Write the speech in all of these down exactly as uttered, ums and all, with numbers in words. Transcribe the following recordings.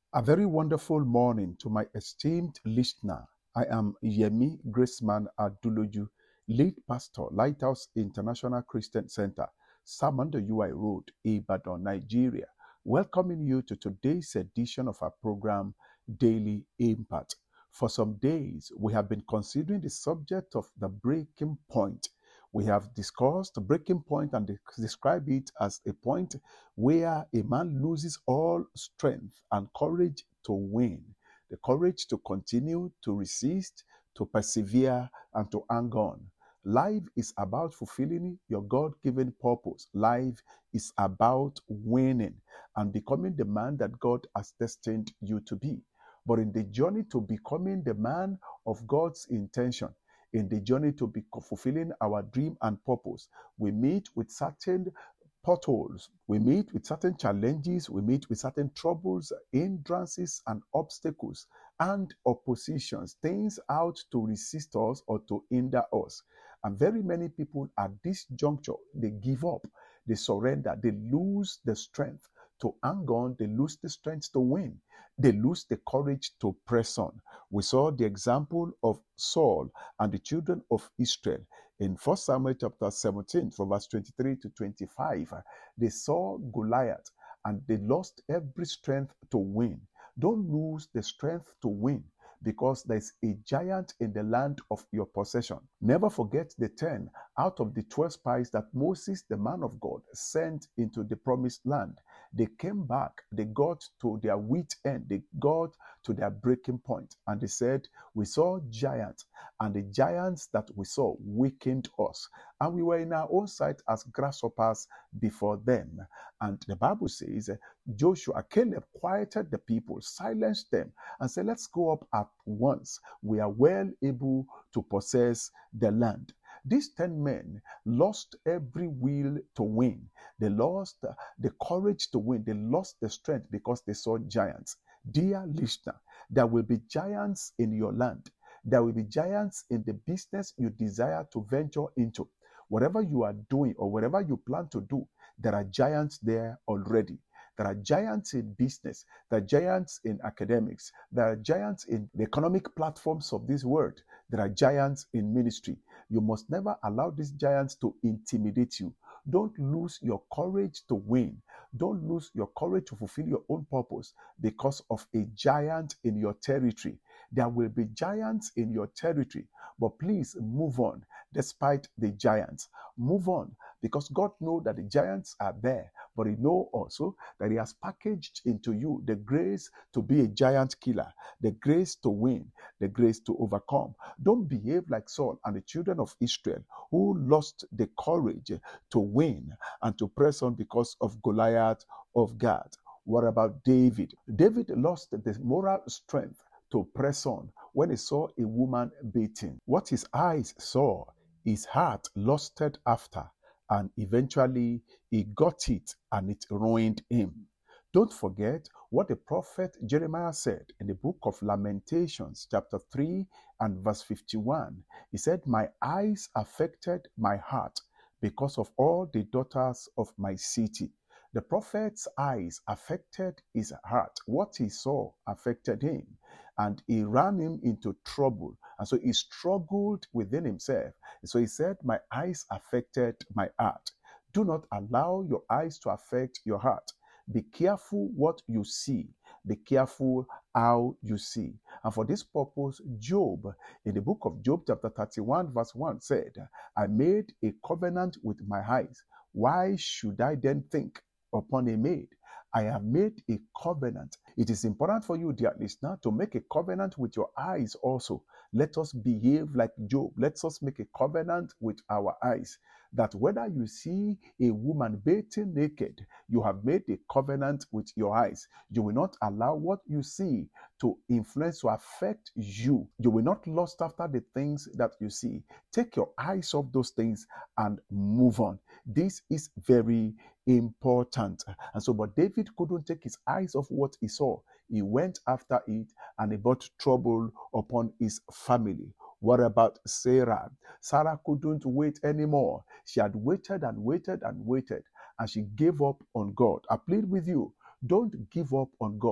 A very wonderful morning to my esteemed listener. I am Yemi Graceman Aduloju, lead pastor, Lighthouse International Christian Center, Samanda U I Road, Ibadan, Nigeria, welcoming you to today's edition of our program, Daily Impact. For some days, we have been considering the subject of the breaking point. We have discussed the breaking point and de- describe it as a point where a man loses all strength and courage to win, the courage to continue, to resist, to persevere, and to hang on. Life is about fulfilling your God given purpose. Life is about winning and becoming the man that God has destined you to be. But in the journey to becoming the man of God's intention, in the journey to be fulfilling our dream and purpose, we meet with certain potholes. We meet with certain challenges, we meet with certain troubles, hindrances, and obstacles, and oppositions, things out to resist us or to hinder us. And very many people at this juncture, they give up, they surrender, they lose the strength to hang on, they lose the strength to win, they lose the courage to press on. We saw the example of Saul and the children of Israel in First Samuel chapter seventeen, from verse twenty-three to twenty-five. They saw Goliath and they lost every strength to win. Don't lose the strength to win, because there's a giant in the land of your possession. Never forget the ten out of the twelve spies that Moses, the man of God, sent into the promised land. They came back, they got to their wit end, they got to their breaking point, and they said, we saw giants, and the giants that we saw weakened us, and we were in our own sight as grasshoppers before them. And the Bible says, Joshua, Caleb quieted the people, silenced them, and said, let's go up at once. We are well able to possess the land. These ten men lost every will to win. They lost the courage to win. They lost the strength because they saw giants. Dear listener, there will be giants in your land. There will be giants in the business you desire to venture into. Whatever you are doing or whatever you plan to do, there are giants there already. There are giants in business. There are giants in academics. There are giants in the economic platforms of this world. There are giants in ministry. You must never allow these giants to intimidate you. Don't lose your courage to win. Don't lose your courage to fulfill your own purpose because of a giant in your territory. There will be giants in your territory, but please move on despite the giants. Move on, because God knows that the giants are there, but He knows also that He has packaged into you the grace to be a giant killer, the grace to win, the grace to overcome. Don't behave like Saul and the children of Israel, who lost the courage to win and to press on because of Goliath of Gath. What about David? David lost the moral strength to press on when he saw a woman beaten. What his eyes saw, his heart lusted after, and eventually he got it and it ruined him. Don't forget what the prophet Jeremiah said in the book of Lamentations, chapter three and verse fifty-one. He said, my eyes affected my heart because of all the daughters of my city. The prophet's eyes affected his heart. What he saw affected him, and he ran him into trouble. And so he struggled within himself. So he said, my eyes affected my heart. Do not allow your eyes to affect your heart. Be careful what you see. Be careful how you see. And for this purpose, Job, in the book of Job, chapter thirty-one, verse one, said, I made a covenant with my eyes. Why should I then think upon a maid? I have made a covenant. It is important for you, dear listener, to make a covenant with your eyes also. Let us behave like Job. Let us make a covenant with our eyes, that whether you see a woman bathing naked, you have made a covenant with your eyes. You will not allow what you see to influence or affect you. You will not lust after the things that you see. Take your eyes off those things and move on. This is very important. And so, but David couldn't take his eyes off what he saw. He went after it and he brought trouble upon his family. What about Sarah? Sarah couldn't wait anymore. She had waited and waited and waited, and she gave up on God. I plead with you, don't give up on God.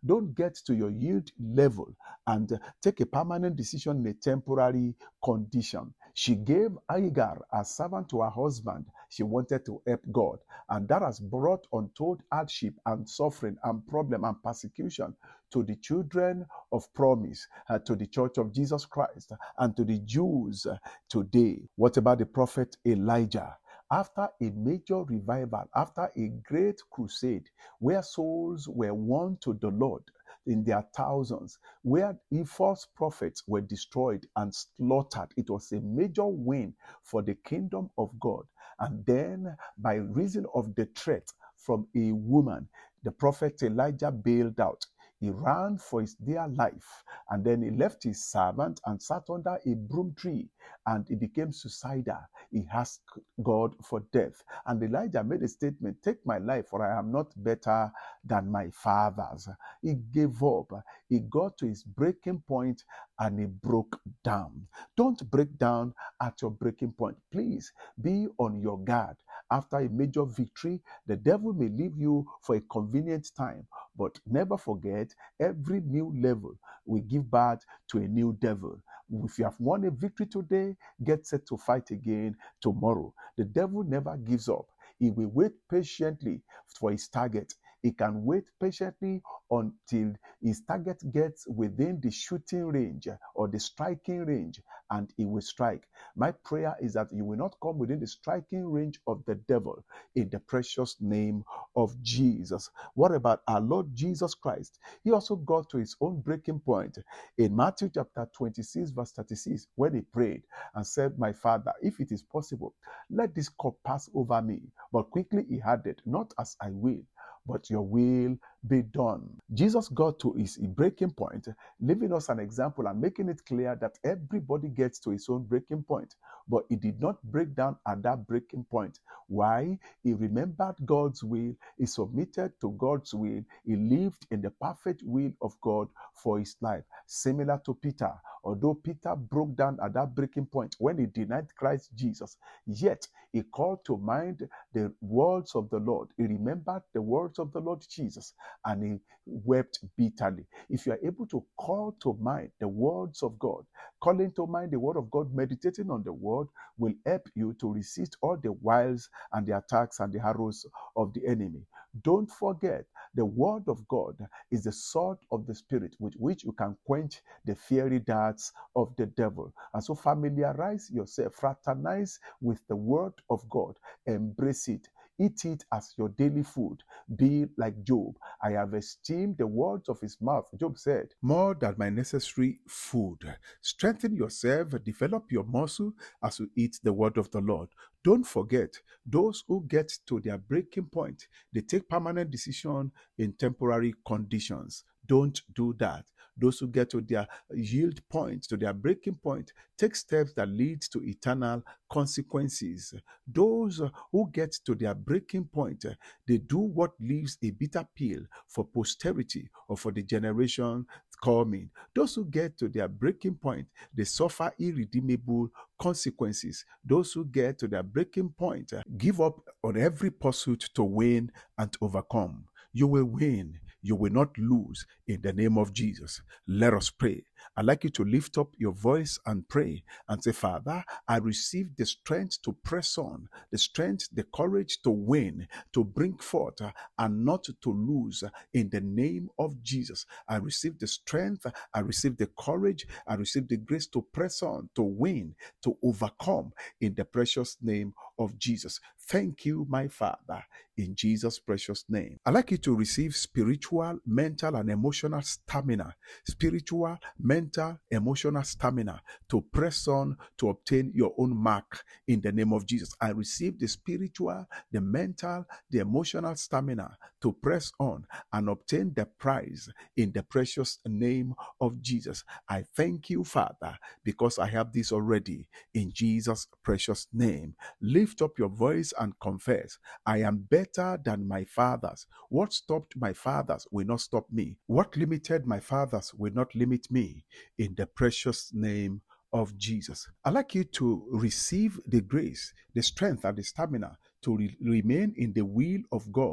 Don't get to your yield level and uh, take a permanent decision in a temporary condition. She gave Hagar, a servant, to her husband. She wanted to help God. And that has brought untold hardship and suffering and problem and persecution to the children of promise, uh, to the Church of Jesus Christ, and to the Jews uh, today. What about the prophet Elijah? After a major revival, after a great crusade, where souls were won to the Lord in their thousands, where the false prophets were destroyed and slaughtered, it was a major win for the kingdom of God. And then, by reason of the threat from a woman, the prophet Elijah bailed out. He ran for his dear life, and then he left his servant and sat under a broom tree, and he became suicidal. He asked God for death. And Elijah made a statement, "Take my life, for I am not better than my fathers." He gave up. He got to his breaking point and he broke down. Don't break down at your breaking point. Please be on your guard. After a major victory, the devil may leave you for a convenient time, but never forget, every new level will give birth to a new devil. If you have won a victory today, get set to fight again tomorrow. The devil never gives up. He will wait patiently for his target. He can wait patiently until his target gets within the shooting range or the striking range, and he will strike. My prayer is that you will not come within the striking range of the devil, in the precious name of Jesus. What about our Lord Jesus Christ? He also got to his own breaking point in Matthew chapter twenty-six, verse thirty-six, when he prayed and said, "My Father, if it is possible, let this cup pass over me." But quickly he added, "Not as I will, but your will be done." Jesus got to his breaking point, leaving us an example and making it clear that everybody gets to his own breaking point. But he did not break down at that breaking point. Why? He remembered God's will. He submitted to God's will. He lived in the perfect will of God for his life. Similar to Peter. Although Peter broke down at that breaking point when he denied Christ Jesus, yet he called to mind the words of the Lord. He remembered the words of the Lord Jesus, and he wept bitterly. If you are able to call to mind the words of God, calling to mind the word of God, meditating on the word will help you to resist all the wiles and the attacks and the arrows of the enemy. Don't forget, the word of God is the sword of the Spirit with which you can quench the fiery darts of the devil. And so familiarize yourself, fraternize with the word of God, embrace it. Eat it as your daily food. Be like Job. "I have esteemed the words of his mouth," Job said, "more than my necessary food." Strengthen yourself, develop your muscle as you eat the word of the Lord. Don't forget, those who get to their breaking point, they take permanent decision in temporary conditions. Don't do that. Those who get to their yield point, to their breaking point, take steps that lead to eternal consequences. Those who get to their breaking point, they do what leaves a bitter pill for posterity or for the generation coming. Those who get to their breaking point, they suffer irredeemable consequences. Those who get to their breaking point, give up on every pursuit to win and overcome. You will win. You will not lose in the name of Jesus. Let us pray. I'd like you to lift up your voice and pray and say, "Father, I receive the strength to press on, the strength, the courage to win, to bring forth uh, and not to lose uh, in the name of Jesus. I receive the strength, I receive the courage, I receive the grace to press on, to win, to overcome in the precious name of Jesus." Thank you, my Father, in Jesus' precious name. I'd like you to receive spiritual, mental, and emotional stamina. Spiritual, mental, emotional stamina to press on to obtain your own mark in the name of Jesus. I receive the spiritual, the mental, the emotional stamina to press on and obtain the prize in the precious name of Jesus. I thank you, Father, because I have this already in Jesus' precious name. Lift up your voice and confess, "I am better than my fathers. What stopped my fathers will not stop me. What limited my fathers will not limit me." In the precious name of Jesus. I'd like you to receive the grace, the strength, and the stamina to re- remain in the will of God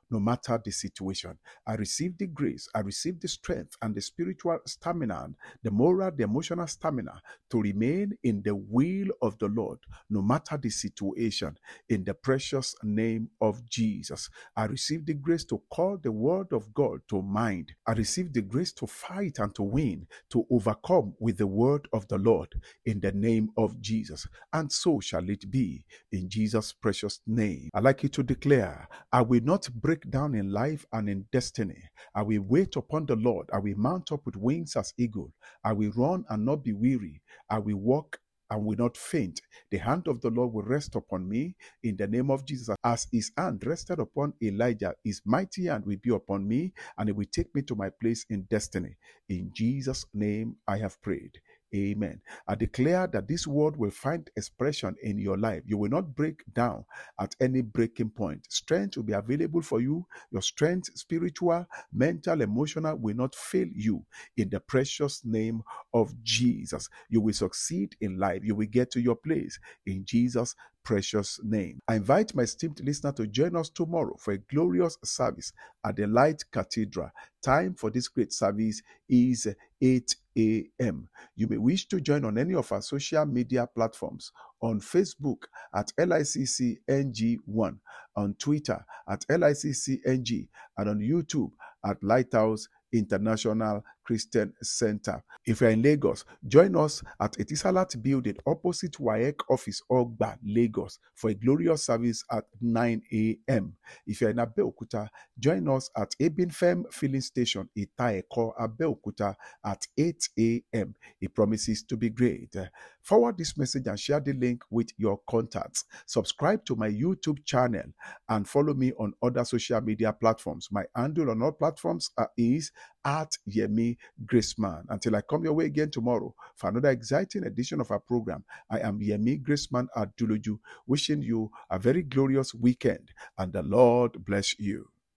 no matter the situation. I receive the grace, I receive the strength and the spiritual stamina, the moral, the emotional stamina to remain in the will of the Lord, no matter the situation. In the precious name of Jesus, I receive the grace to call the word of God to mind. I receive the grace to fight and to win, to overcome with the word of the Lord, in the name of Jesus. And so shall it be, in Jesus' precious name. I like you to declare, I will not break down in life and in destiny. I will wait upon the Lord. I will mount up with wings as eagle. I will run and not be weary. I will walk and will not faint. The hand of the Lord will rest upon me in the name of Jesus. As his hand rested upon Elijah, his mighty hand will be upon me, and it will take me to my place in destiny. In Jesus' name I have prayed. Amen. I declare that this word will find expression in your life. You will not break down at any breaking point. Strength will be available for you. Your strength, spiritual, mental, emotional, will not fail you. In the precious name of Jesus, you will succeed in life. You will get to your place in Jesus' precious name. I invite my esteemed listener to join us tomorrow for a glorious service at the Light Cathedral. Time for this great service is eight a.m. You may wish to join on any of our social media platforms: on Facebook at L I C C N G one, on Twitter at L I C C N G, and on YouTube at Lighthouse International Christian Center. If you're in Lagos, join us at Etisalat Building opposite W A E C Office, Ogba, Lagos, for a glorious service at nine a.m. If you're in Abeokuta, join us at Ebinfem Filling Station, Ita-Eko, Abeokuta, at eight a.m. It promises to be great. Forward this message and share the link with your contacts. Subscribe to my YouTube channel and follow me on other social media platforms. My handle on all platforms is at Yemi Graceman. Until I come your way again tomorrow for another exciting edition of our program, I am Yemi Graceman Aduluju, wishing you a very glorious weekend, and the Lord bless you.